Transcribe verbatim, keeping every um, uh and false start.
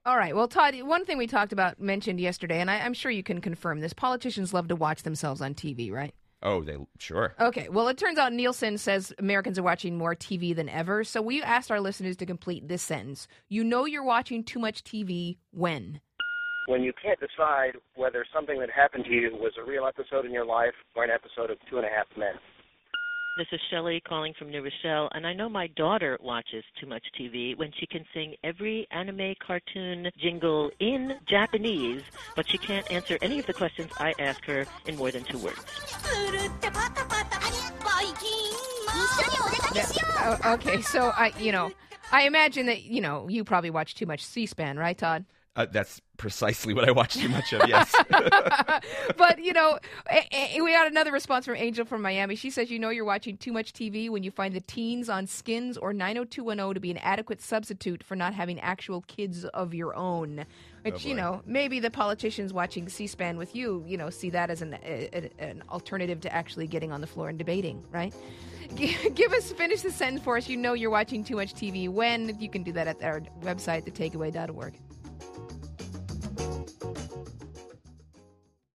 All right. Well, Todd, one thing we talked about, mentioned yesterday, and I, I'm sure you can confirm this, politicians love to watch themselves on T V, right? Oh, they sure. Okay. Well, it turns out Nielsen says Americans are watching more T V than ever. So we asked our listeners to complete this sentence. You know you're watching too much T V when? When you can't decide whether something that happened to you was a real episode in your life or an episode of Two and a Half Men. This is Shelley calling from New Rochelle, and I know my daughter watches too much T V when she can sing every anime cartoon jingle in Japanese, but she can't answer any of the questions I ask her in more than two words. Yeah, uh, okay, so I, you know, I imagine that, you know, you probably watch too much C-SPAN, right, Todd? Uh, that's precisely what I watch too much of, yes. But, you know, a- a- we got another response from Angel from Miami. She says, you know you're watching too much T V when you find the teens on Skins or nine oh two one oh to be an adequate substitute for not having actual kids of your own. Which, Oh, you boy. know, maybe the politicians watching C-SPAN with you, you know, see that as an, a, a- an alternative to actually getting on the floor and debating, right? G- Give us, finish the sentence for us. You know you're watching too much T V when. You can do that at our website, the takeaway dot org.